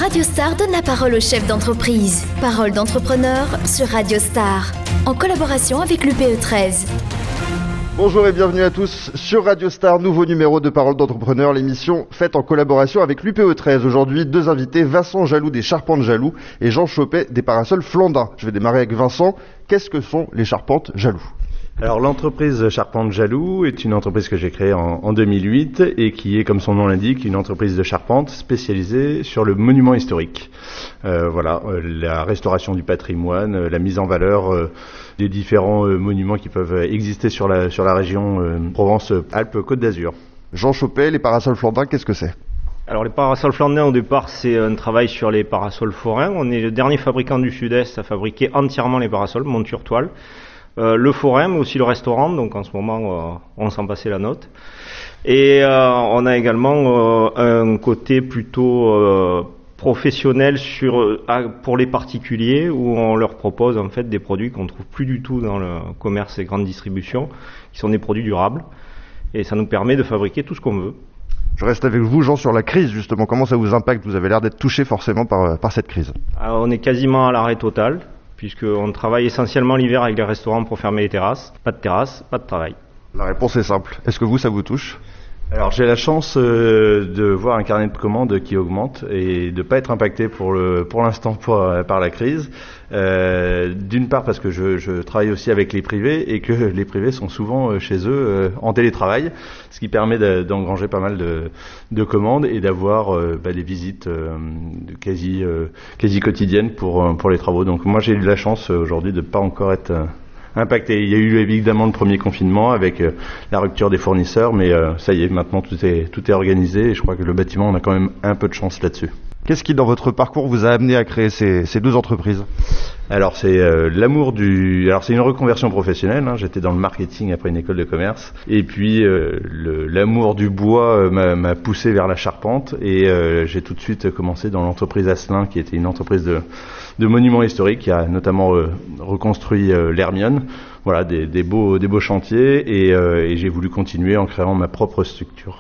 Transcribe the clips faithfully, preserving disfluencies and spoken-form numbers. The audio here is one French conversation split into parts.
Radio Star donne la parole aux chefs d'entreprise. Parole d'entrepreneur sur Radio Star, en collaboration avec l'U P E treize. Bonjour et bienvenue à tous sur Radio Star, nouveau numéro de Parole d'entrepreneur, l'émission faite en collaboration avec l'U P E treize. Aujourd'hui, deux invités, Vincent Jaloux des Charpentes Jaloux et Jean Chopet des Parasols Flandin. Je vais démarrer avec Vincent. Qu'est-ce que sont les Charpentes Jaloux ? Alors l'entreprise Charpentes Jaloux est une entreprise que j'ai créée en, en deux mille huit et qui est, comme son nom l'indique, une entreprise de charpente spécialisée sur le monument historique. Euh, voilà, euh, la restauration du patrimoine, euh, la mise en valeur euh, des différents euh, monuments qui peuvent exister sur la, sur la région euh, Provence-Alpes-Côte d'Azur. Jean Chopet, les Parasols Flandin, qu'est-ce que c'est ? Alors les parasols flandins au départ c'est un travail sur les parasols forains. On est le dernier fabricant du Sud-Est à fabriquer entièrement les parasols, monture toile. Euh, le forain mais aussi le restaurant, donc en ce moment euh, on s'en passait la note. Et euh, on a également euh, un côté plutôt euh, professionnel sur, euh, pour les particuliers où on leur propose en fait des produits qu'on ne trouve plus du tout dans le commerce et grande distribution, qui sont des produits durables. Et ça nous permet de fabriquer tout ce qu'on veut. Je reste avec vous, Jean, sur la crise, justement. Comment ça vous impacte ? Vous avez l'air d'être touché forcément par, par cette crise. Alors, on est quasiment à l'arrêt total, puisqu'on travaille essentiellement l'hiver avec les restaurants pour fermer les terrasses. Pas de terrasse, pas de travail. La réponse est simple. Est-ce que vous, ça vous touche ? Alors j'ai la chance euh, de voir un carnet de commandes qui augmente et de pas être impacté pour le pour l'instant pour, par la crise. Euh, d'une part parce que je, je travaille aussi avec les privés et que les privés sont souvent chez eux euh, en télétravail, ce qui permet de, d'engranger pas mal de, de commandes et d'avoir euh, bah, des visites euh, quasi euh, quasi quotidiennes pour pour les travaux. Donc moi j'ai eu la chance euh, aujourd'hui de pas encore être euh, impacté. Il y a eu évidemment le premier confinement avec euh, la rupture des fournisseurs, mais euh, ça y est, maintenant tout est tout est organisé et je crois que le bâtiment, on a quand même un peu de chance là-dessus. Qu'est-ce qui, dans votre parcours, vous a amené à créer ces, ces deux entreprises ? Alors c'est euh, l'amour du. Alors c'est une reconversion professionnelle. Hein. J'étais dans le marketing après une école de commerce, et puis euh, le, l'amour du bois euh, m'a, m'a poussé vers la charpente, et euh, j'ai tout de suite commencé dans l'entreprise Asselin, qui était une entreprise de, de monuments historiques, qui a notamment euh, reconstruit euh, l'Hermione. Voilà, des, des beaux, des beaux chantiers, et, euh, et j'ai voulu continuer en créant ma propre structure.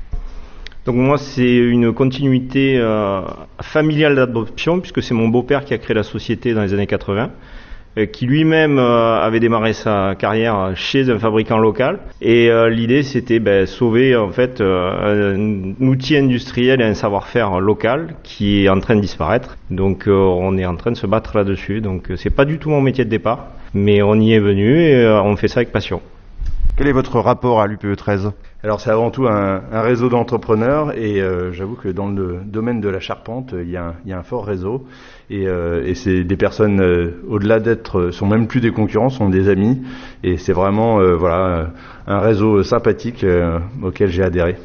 Donc moi c'est une continuité euh, familiale d'adoption, puisque c'est mon beau-père qui a créé la société dans les années quatre-vingts, euh, qui lui-même euh, avait démarré sa carrière chez un fabricant local, et euh, l'idée c'était ben, sauver en fait euh, un outil industriel et un savoir-faire local qui est en train de disparaître. Donc euh, on est en train de se battre là-dessus. Donc euh, c'est pas du tout mon métier de départ, mais on y est venu et euh, on fait ça avec passion. Quel est votre rapport à l'U P E treize ? Alors c'est avant tout un, un réseau d'entrepreneurs et euh, j'avoue que dans le domaine de la charpente, il y a un, il y a un fort réseau et, euh, et c'est des personnes euh, au-delà d'être, sont même plus des concurrents, sont des amis et c'est vraiment euh, voilà un réseau sympathique euh, auquel j'ai adhéré.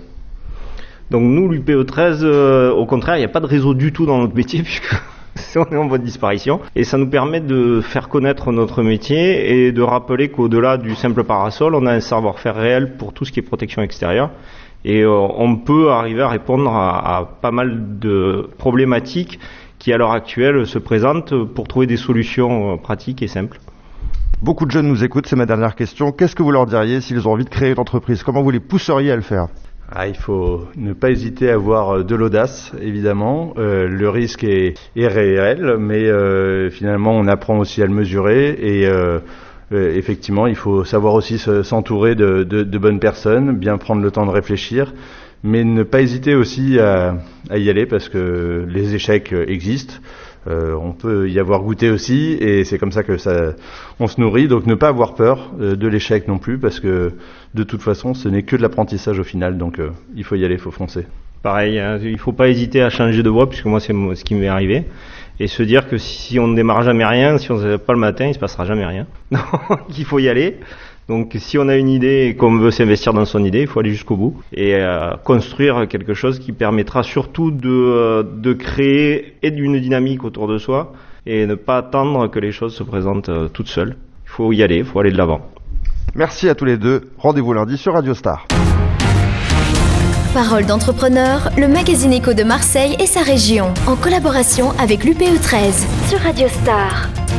Donc nous, l'U P E treize, euh, au contraire, il n'y a pas de réseau du tout dans notre métier puisque on est en voie de disparition, et ça nous permet de faire connaître notre métier et de rappeler qu'au-delà du simple parasol, on a un savoir-faire réel pour tout ce qui est protection extérieure, et euh, on peut arriver à répondre à, à pas mal de problématiques qui à l'heure actuelle se présentent pour trouver des solutions euh, pratiques et simples. Beaucoup de jeunes nous écoutent, c'est ma dernière question. Qu'est-ce que vous leur diriez s'ils ont envie de créer une entreprise ? Comment vous les pousseriez à le faire ? Ah, il faut ne pas hésiter à avoir de l'audace, évidemment. Euh, le risque est, est réel, mais euh, finalement, on apprend aussi à le mesurer. Et euh, euh, effectivement, il faut savoir aussi se, s'entourer de, de, de bonnes personnes, bien prendre le temps de réfléchir, mais ne pas hésiter aussi à, à y aller parce que les échecs existent. Euh, on peut y avoir goûté aussi et c'est comme ça que ça, on se nourrit. Donc ne pas avoir peur euh, de l'échec non plus parce que de toute façon ce n'est que de l'apprentissage au final. Donc euh, il faut y aller, il faut foncer. Pareil, hein, il ne faut pas hésiter à changer de voie puisque moi c'est ce qui m'est arrivé. Et se dire que si on ne démarre jamais rien, si on ne se lève pas le matin, il ne se passera jamais rien. Donc il faut y aller. Donc si on a une idée et qu'on veut s'investir dans son idée, il faut aller jusqu'au bout et euh, construire quelque chose qui permettra surtout de, euh, de créer et d'une dynamique autour de soi et ne pas attendre que les choses se présentent euh, toutes seules. Il faut y aller, il faut aller de l'avant. Merci à tous les deux. Rendez-vous lundi sur Radio Star. Parole d'entrepreneur, le magazine éco de Marseille et sa région, en collaboration avec l'U P E treize sur Radio Star.